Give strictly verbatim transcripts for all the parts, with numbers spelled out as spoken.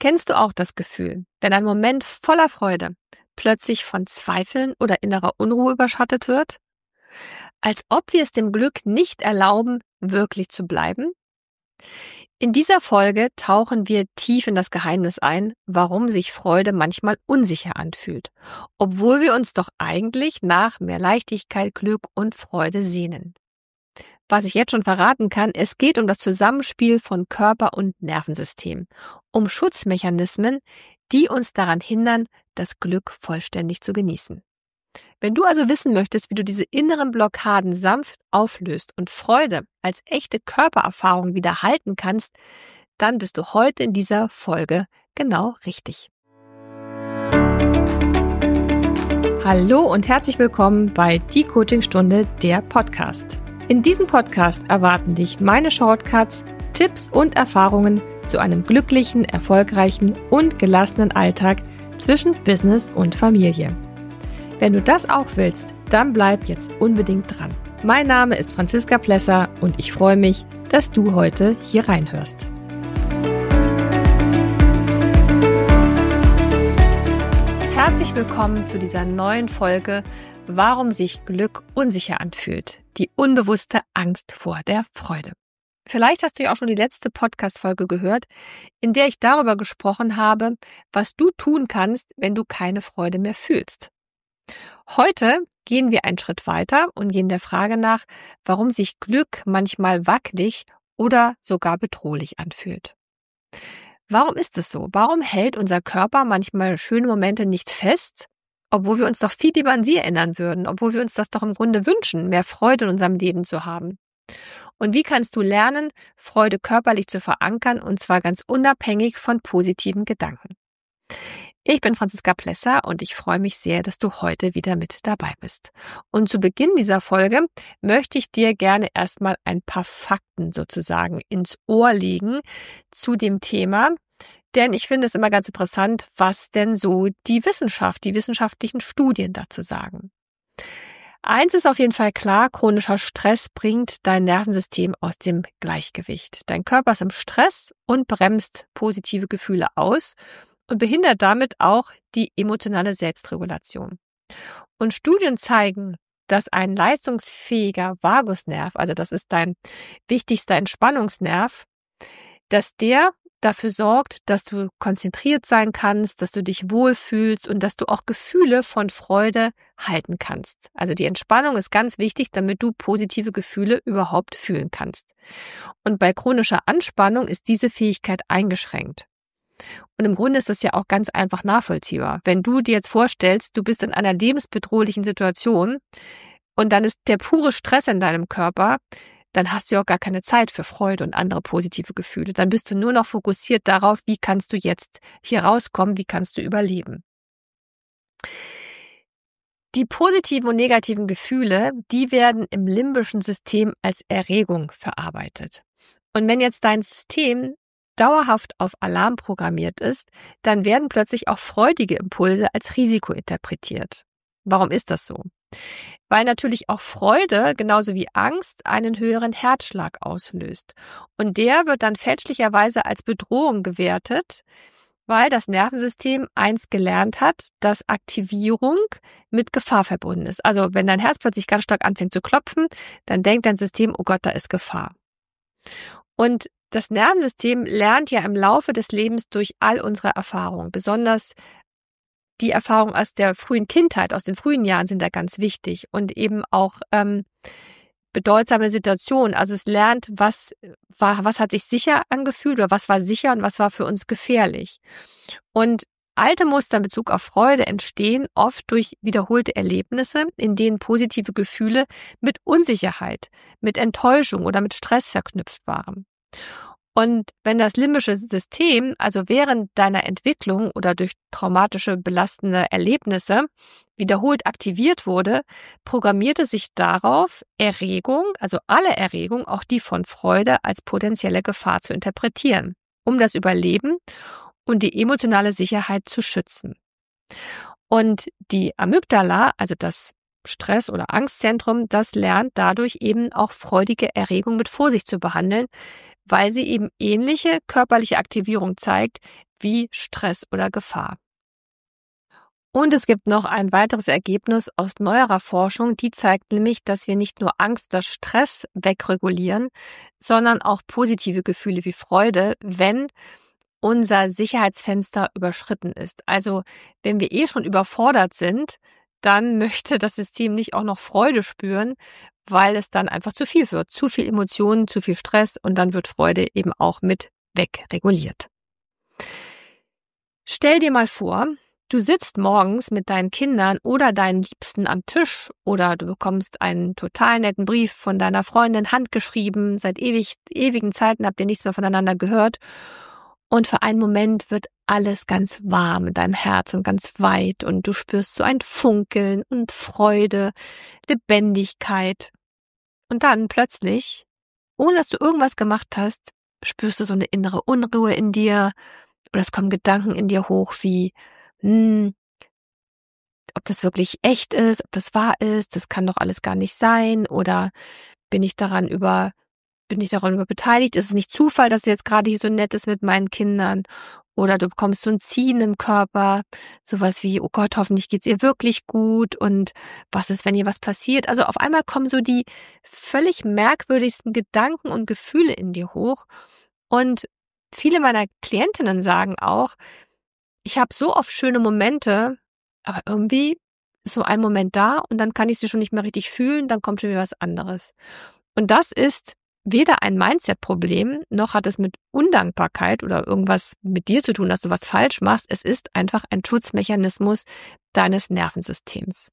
Kennst du auch das Gefühl, wenn ein Moment voller Freude plötzlich von Zweifeln oder innerer Unruhe überschattet wird? Als ob wir es dem Glück nicht erlauben, wirklich zu bleiben? In dieser Folge tauchen wir tief in das Geheimnis ein, warum sich Freude manchmal unsicher anfühlt, obwohl wir uns doch eigentlich nach mehr Leichtigkeit, Glück und Freude sehnen. Was ich jetzt schon verraten kann, es geht um das Zusammenspiel von Körper und Nervensystem, um Schutzmechanismen, die uns daran hindern, das Glück vollständig zu genießen. Wenn du also wissen möchtest, wie du diese inneren Blockaden sanft auflöst und Freude als echte Körpererfahrung wieder halten kannst, dann bist du heute in dieser Folge genau richtig. Hallo und herzlich willkommen bei Die Coachingstunde, der Podcast. In diesem Podcast erwarten dich meine Shortcuts, Tipps und Erfahrungen zu einem glücklichen, erfolgreichen und gelassenen Alltag zwischen Business und Familie. Wenn du das auch willst, dann bleib jetzt unbedingt dran. Mein Name ist Franziska Plesser und ich freue mich, dass du heute hier reinhörst. Herzlich willkommen zu dieser neuen Folge, warum sich Glück unsicher anfühlt. Die unbewusste Angst vor der Freude. Vielleicht hast du ja auch schon die letzte Podcast-Folge gehört, in der ich darüber gesprochen habe, was du tun kannst, wenn du keine Freude mehr fühlst. Heute gehen wir einen Schritt weiter und gehen der Frage nach, warum sich Glück manchmal wackelig oder sogar bedrohlich anfühlt. Warum ist es so? Warum hält unser Körper manchmal schöne Momente nicht fest, obwohl wir uns doch viel lieber an sie erinnern würden, obwohl wir uns das doch im Grunde wünschen, mehr Freude in unserem Leben zu haben? Und wie kannst du lernen, Freude körperlich zu verankern, und zwar ganz unabhängig von positiven Gedanken? Ich bin Franziska Plesser und ich freue mich sehr, dass du heute wieder mit dabei bist. Und zu Beginn dieser Folge möchte ich dir gerne erstmal ein paar Fakten sozusagen ins Ohr legen zu dem Thema, denn ich finde es immer ganz interessant, was denn so die Wissenschaft, die wissenschaftlichen Studien dazu sagen. Eins ist auf jeden Fall klar, chronischer Stress bringt dein Nervensystem aus dem Gleichgewicht. Dein Körper ist im Stress und bremst positive Gefühle aus und behindert damit auch die emotionale Selbstregulation. Und Studien zeigen, dass ein leistungsfähiger Vagusnerv, also das ist dein wichtigster Entspannungsnerv, dass der dafür sorgt, dass du konzentriert sein kannst, dass du dich wohlfühlst und dass du auch Gefühle von Freude halten kannst. Also die Entspannung ist ganz wichtig, damit du positive Gefühle überhaupt fühlen kannst. Und bei chronischer Anspannung ist diese Fähigkeit eingeschränkt. Und im Grunde ist das ja auch ganz einfach nachvollziehbar. Wenn du dir jetzt vorstellst, du bist in einer lebensbedrohlichen Situation und dann ist der pure Stress in deinem Körper, dann hast du ja auch gar keine Zeit für Freude und andere positive Gefühle. Dann bist du nur noch fokussiert darauf, wie kannst du jetzt hier rauskommen, wie kannst du überleben. Die positiven und negativen Gefühle, die werden im limbischen System als Erregung verarbeitet. Und wenn jetzt dein System dauerhaft auf Alarm programmiert ist, dann werden plötzlich auch freudige Impulse als Risiko interpretiert. Warum ist das so? Weil natürlich auch Freude, genauso wie Angst, einen höheren Herzschlag auslöst. Und der wird dann fälschlicherweise als Bedrohung gewertet, weil das Nervensystem eins gelernt hat, dass Aktivierung mit Gefahr verbunden ist. Also wenn dein Herz plötzlich ganz stark anfängt zu klopfen, dann denkt dein System, oh Gott, da ist Gefahr. Und das Nervensystem lernt ja im Laufe des Lebens durch all unsere Erfahrungen, besonders die Erfahrungen aus der frühen Kindheit, aus den frühen Jahren sind da ganz wichtig und eben auch ähm, bedeutsame Situationen. Also es lernt, was war, was hat sich sicher angefühlt oder was war sicher und was war für uns gefährlich. Und alte Muster in Bezug auf Freude entstehen oft durch wiederholte Erlebnisse, in denen positive Gefühle mit Unsicherheit, mit Enttäuschung oder mit Stress verknüpft waren. Und wenn das limbische System, also während deiner Entwicklung oder durch traumatische belastende Erlebnisse wiederholt aktiviert wurde, programmierte sich darauf, Erregung, also alle Erregung, auch die von Freude, als potenzielle Gefahr zu interpretieren, um das Überleben und die emotionale Sicherheit zu schützen. Und die Amygdala, also das Stress- oder Angstzentrum, das lernt dadurch eben auch freudige Erregung mit Vorsicht zu behandeln, weil sie eben ähnliche körperliche Aktivierung zeigt wie Stress oder Gefahr. Und es gibt noch ein weiteres Ergebnis aus neuerer Forschung, die zeigt nämlich, dass wir nicht nur Angst oder Stress wegregulieren, sondern auch positive Gefühle wie Freude, wenn unser Sicherheitsfenster überschritten ist. Also wenn wir eh schon überfordert sind, dann möchte das System nicht auch noch Freude spüren, weil es dann einfach zu viel wird. Zu viel Emotionen, zu viel Stress und dann wird Freude eben auch mit wegreguliert. Stell dir mal vor, du sitzt morgens mit deinen Kindern oder deinen Liebsten am Tisch oder du bekommst einen total netten Brief von deiner Freundin, handgeschrieben, seit ewig, ewigen Zeiten habt ihr nichts mehr voneinander gehört und für einen Moment wird alles ganz warm in deinem Herz und ganz weit und du spürst so ein Funkeln und Freude, Lebendigkeit und dann plötzlich, ohne dass du irgendwas gemacht hast, spürst du so eine innere Unruhe in dir oder es kommen Gedanken in dir hoch wie Hm, ob das wirklich echt ist, ob das wahr ist, das kann doch alles gar nicht sein oder bin ich daran über, bin ich daran über beteiligt? Ist es nicht Zufall, dass es jetzt gerade hier so nett ist mit meinen Kindern? Oder du bekommst so ein Ziehen im Körper, sowas wie, oh Gott, hoffentlich geht's ihr wirklich gut und was ist, wenn ihr was passiert? Also auf einmal kommen so die völlig merkwürdigsten Gedanken und Gefühle in dir hoch und viele meiner Klientinnen sagen auch, ich habe so oft schöne Momente, aber irgendwie ist so ein Moment da und dann kann ich sie schon nicht mehr richtig fühlen, dann kommt schon wieder was anderes. Und das ist weder ein Mindset-Problem, noch hat es mit Undankbarkeit oder irgendwas mit dir zu tun, dass du was falsch machst. Es ist einfach ein Schutzmechanismus deines Nervensystems.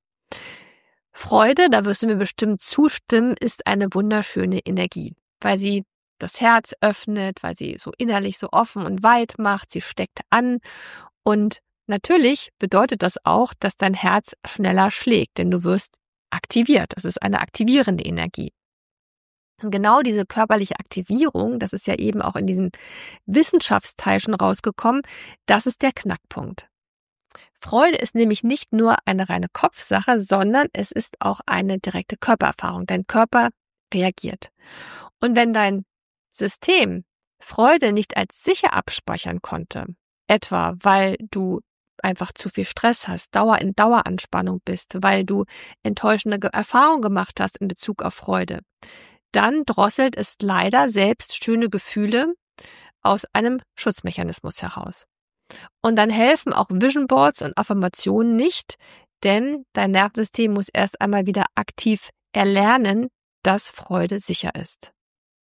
Freude, da wirst du mir bestimmt zustimmen, ist eine wunderschöne Energie, weil sie das Herz öffnet, weil sie so innerlich so offen und weit macht, sie steckt an und natürlich bedeutet das auch, dass dein Herz schneller schlägt, denn du wirst aktiviert. Das ist eine aktivierende Energie. Und genau diese körperliche Aktivierung, das ist ja eben auch in diesem Wissenschaftsteil schon rausgekommen, das ist der Knackpunkt. Freude ist nämlich nicht nur eine reine Kopfsache, sondern es ist auch eine direkte Körpererfahrung. Dein Körper reagiert. Und wenn dein System Freude nicht als sicher abspeichern konnte, etwa weil du einfach zu viel Stress hast, Dauer in Daueranspannung bist, weil du enttäuschende Erfahrungen gemacht hast in Bezug auf Freude, dann drosselt es leider selbst schöne Gefühle aus einem Schutzmechanismus heraus. Und dann helfen auch Vision Boards und Affirmationen nicht, denn dein Nervensystem muss erst einmal wieder aktiv erlernen, dass Freude sicher ist.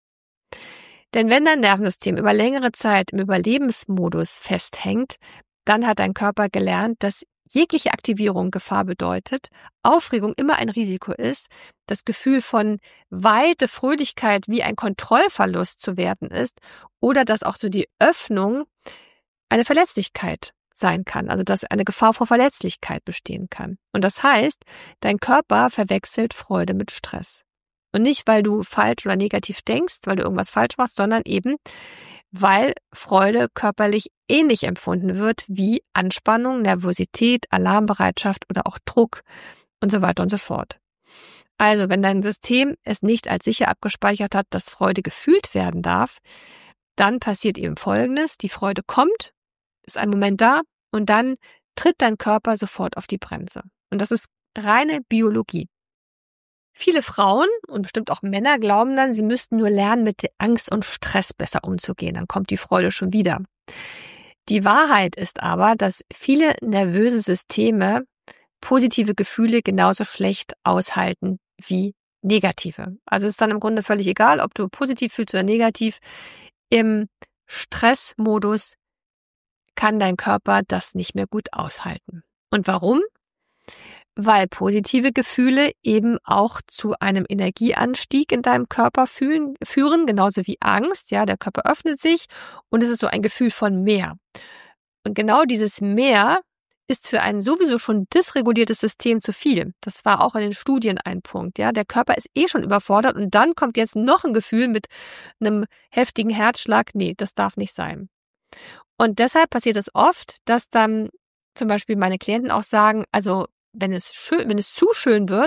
Denn wenn dein Nervensystem über längere Zeit im Überlebensmodus festhängt, dann hat dein Körper gelernt, dass jegliche Aktivierung Gefahr bedeutet, Aufregung immer ein Risiko ist, das Gefühl von Weite, Fröhlichkeit wie ein Kontrollverlust zu werten ist oder dass auch so die Öffnung eine Verletzlichkeit sein kann, also dass eine Gefahr vor Verletzlichkeit bestehen kann. Und das heißt, dein Körper verwechselt Freude mit Stress. Und nicht, weil du falsch oder negativ denkst, weil du irgendwas falsch machst, sondern eben, weil Freude körperlich ähnlich empfunden wird wie Anspannung, Nervosität, Alarmbereitschaft oder auch Druck und so weiter und so fort. Also, wenn dein System es nicht als sicher abgespeichert hat, dass Freude gefühlt werden darf, dann passiert eben Folgendes. Die Freude kommt, ist ein Moment da und dann tritt dein Körper sofort auf die Bremse. Und das ist reine Biologie. Viele Frauen und bestimmt auch Männer glauben dann, sie müssten nur lernen, mit Angst und Stress besser umzugehen. Dann kommt die Freude schon wieder. Die Wahrheit ist aber, dass viele nervöse Systeme positive Gefühle genauso schlecht aushalten wie negative. Also es ist dann im Grunde völlig egal, ob du positiv fühlst oder negativ. Im Stressmodus kann dein Körper das nicht mehr gut aushalten. Und warum? Weil positive Gefühle eben auch zu einem Energieanstieg in deinem Körper fühlen, führen, genauso wie Angst. Ja, der Körper öffnet sich und es ist so ein Gefühl von mehr. Und genau dieses Mehr ist für ein sowieso schon dysreguliertes System zu viel. Das war auch in den Studien ein Punkt. Ja, der Körper ist eh schon überfordert und dann kommt jetzt noch ein Gefühl mit einem heftigen Herzschlag. Nee, das darf nicht sein. Und deshalb passiert es oft, dass dann zum Beispiel meine Klienten auch sagen, also wenn es schön, wenn es zu schön wird,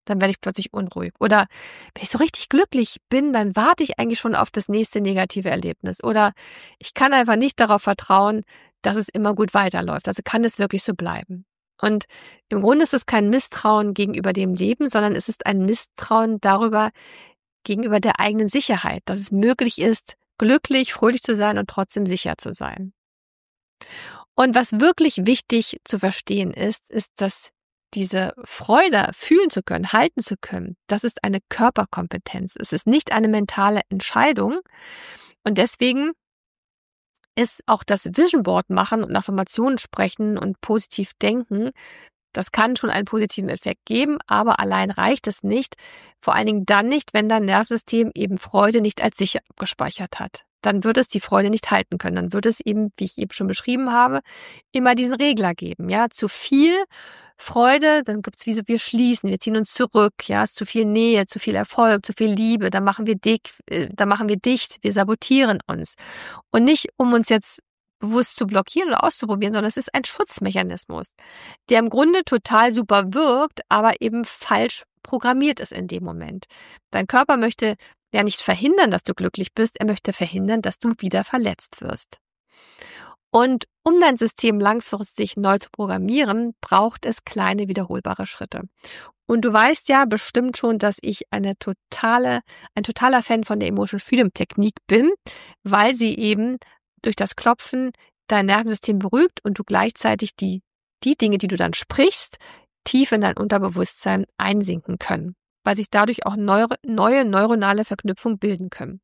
dann werde ich plötzlich unruhig. Oder wenn ich so richtig glücklich bin, dann warte ich eigentlich schon auf das nächste negative Erlebnis. Oder ich kann einfach nicht darauf vertrauen, dass es immer gut weiterläuft. Also kann es wirklich so bleiben. Und im Grunde ist es kein Misstrauen gegenüber dem Leben, sondern es ist ein Misstrauen darüber, gegenüber der eigenen Sicherheit, dass es möglich ist, glücklich, fröhlich zu sein und trotzdem sicher zu sein. Und was wirklich wichtig zu verstehen ist, ist, dass diese Freude fühlen zu können, halten zu können, das ist eine Körperkompetenz. Es ist nicht eine mentale Entscheidung. Und deswegen ist auch das Vision Board machen und Affirmationen sprechen und positiv denken, das kann schon einen positiven Effekt geben, aber allein reicht es nicht. Vor allen Dingen dann nicht, wenn dein Nervensystem eben Freude nicht als sicher abgespeichert hat. Dann wird es die Freude nicht halten können. Dann wird es eben, wie ich eben schon beschrieben habe, immer diesen Regler geben. Ja, zu viel Freude, dann gibt es wie so, wir schließen, wir ziehen uns zurück. Ja, es ist zu viel Nähe, zu viel Erfolg, zu viel Liebe. Dann machen wir dick, äh, dann machen wir dicht, wir sabotieren uns. Und nicht, um uns jetzt bewusst zu blockieren oder auszuprobieren, sondern es ist ein Schutzmechanismus, der im Grunde total super wirkt, aber eben falsch programmiert ist in dem Moment. Dein Körper möchte ja nicht verhindern, dass du glücklich bist, er möchte verhindern, dass du wieder verletzt wirst. Und um dein System langfristig neu zu programmieren, braucht es kleine wiederholbare Schritte. Und du weißt ja bestimmt schon, dass ich eine totale, ein totaler Fan von der Emotion Freedom Technik bin, weil sie eben durch das Klopfen dein Nervensystem beruhigt und du gleichzeitig die, die Dinge, die du dann sprichst, tief in dein Unterbewusstsein einsinken können, weil sich dadurch auch neue, neue neuronale Verknüpfungen bilden können.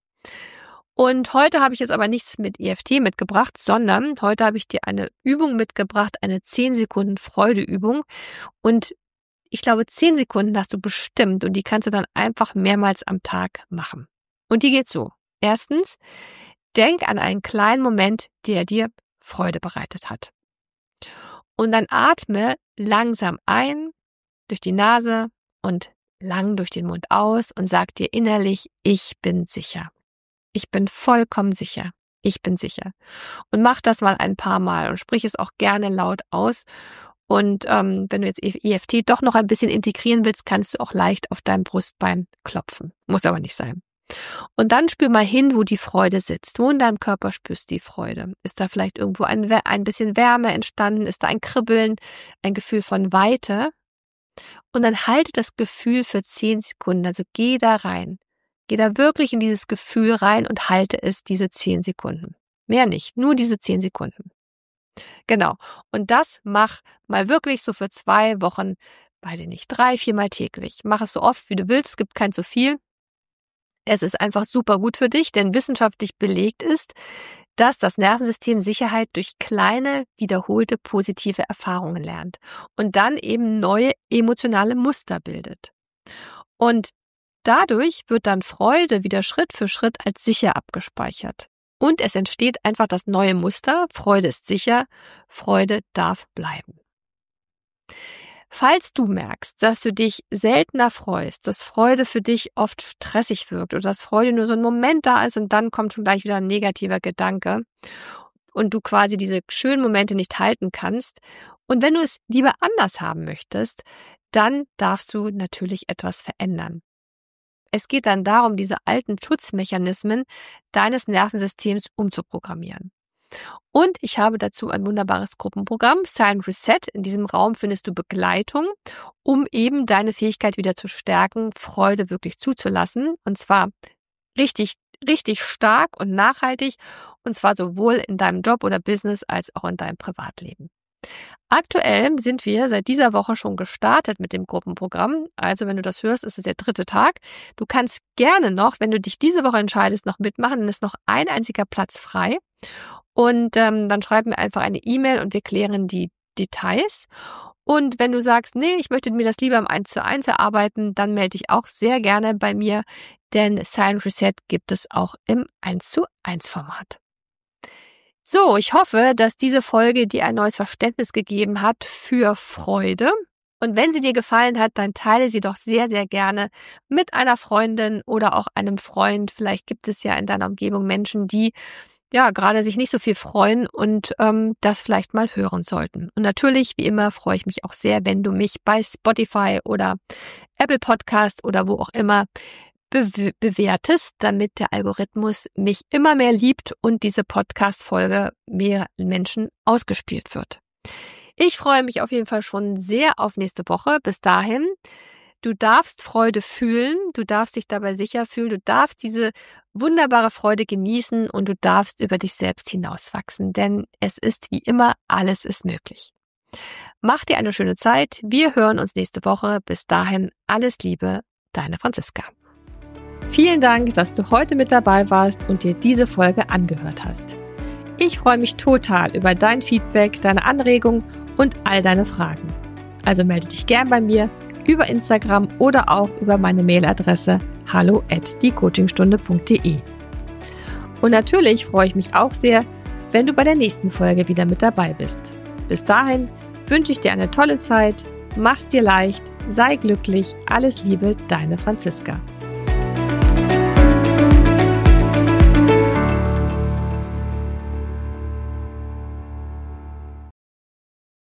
Und heute habe ich jetzt aber nichts mit E F T mitgebracht, sondern heute habe ich dir eine Übung mitgebracht, eine zehn Sekunden Freudeübung. Und ich glaube, zehn Sekunden hast du bestimmt und die kannst du dann einfach mehrmals am Tag machen. Und die geht so. Erstens, denk an einen kleinen Moment, der dir Freude bereitet hat. Und dann atme langsam ein durch die Nase und lang durch den Mund aus und sag dir innerlich, ich bin sicher. Ich bin vollkommen sicher. Ich bin sicher. Und mach das mal ein paar Mal und sprich es auch gerne laut aus. Und ähm, wenn du jetzt E F T doch noch ein bisschen integrieren willst, kannst du auch leicht auf deinem Brustbein klopfen. Muss aber nicht sein. Und dann spür mal hin, wo die Freude sitzt. Wo in deinem Körper spürst du die Freude? Ist da vielleicht irgendwo ein, ein bisschen Wärme entstanden? Ist da ein Kribbeln, ein Gefühl von Weite? Und dann halte das Gefühl für zehn Sekunden. Also geh da rein. Geh da wirklich in dieses Gefühl rein und halte es diese zehn Sekunden. Mehr nicht, nur diese zehn Sekunden. Genau. Und das mach mal wirklich so für zwei Wochen, weiß ich nicht, drei, viermal täglich. Mach es so oft, wie du willst. Es gibt kein zu viel. Es ist einfach super gut für dich, denn wissenschaftlich belegt ist, dass das Nervensystem Sicherheit durch kleine, wiederholte positive Erfahrungen lernt und dann eben neue emotionale Muster bildet. Und dadurch wird dann Freude wieder Schritt für Schritt als sicher abgespeichert. Und es entsteht einfach das neue Muster, Freude ist sicher, Freude darf bleiben. Falls du merkst, dass du dich seltener freust, dass Freude für dich oft stressig wirkt oder dass Freude nur so ein Moment da ist und dann kommt schon gleich wieder ein negativer Gedanke und du quasi diese schönen Momente nicht halten kannst und wenn du es lieber anders haben möchtest, dann darfst du natürlich etwas verändern. Es geht dann darum, diese alten Schutzmechanismen deines Nervensystems umzuprogrammieren. Und ich habe dazu ein wunderbares Gruppenprogramm, Silent Reset. In diesem Raum findest du Begleitung, um eben deine Fähigkeit wieder zu stärken, Freude wirklich zuzulassen. Und zwar richtig, richtig stark und nachhaltig. Und zwar sowohl in deinem Job oder Business als auch in deinem Privatleben. Aktuell sind wir seit dieser Woche schon gestartet mit dem Gruppenprogramm. Also wenn du das hörst, ist es der dritte Tag. Du kannst gerne noch, wenn du dich diese Woche entscheidest, noch mitmachen. Dann ist noch ein einziger Platz frei. Und ähm, dann schreib mir einfach eine E-Mail und wir klären die Details. Und wenn du sagst, nee, ich möchte mir das lieber im eins zu eins erarbeiten, dann melde dich auch sehr gerne bei mir, denn Silent Reset gibt es auch im eins zu eins Format. So, ich hoffe, dass diese Folge dir ein neues Verständnis gegeben hat für Freude. Und wenn sie dir gefallen hat, dann teile sie doch sehr, sehr gerne mit einer Freundin oder auch einem Freund. Vielleicht gibt es ja in deiner Umgebung Menschen, die ja gerade sich nicht so viel freuen und ähm, das vielleicht mal hören sollten. Und natürlich, wie immer, freue ich mich auch sehr, wenn du mich bei Spotify oder Apple Podcast oder wo auch immer be- bewertest, damit der Algorithmus mich immer mehr liebt und diese Podcast-Folge mehr Menschen ausgespielt wird. Ich freue mich auf jeden Fall schon sehr auf nächste Woche. Bis dahin, du darfst Freude fühlen, du darfst dich dabei sicher fühlen, du darfst diese wunderbare Freude genießen und du darfst über dich selbst hinauswachsen, denn es ist wie immer, alles ist möglich. Mach dir eine schöne Zeit, wir hören uns nächste Woche. Bis dahin, alles Liebe, deine Franziska. Vielen Dank, dass du heute mit dabei warst und dir diese Folge angehört hast. Ich freue mich total über dein Feedback, deine Anregungen und all deine Fragen. Also melde dich gern bei mir über Instagram oder auch über meine Mailadresse hallo at die coachingstunde punkt de. Und natürlich freue ich mich auch sehr, wenn du bei der nächsten Folge wieder mit dabei bist. Bis dahin wünsche ich dir eine tolle Zeit, mach's dir leicht, sei glücklich, alles Liebe, deine Franziska.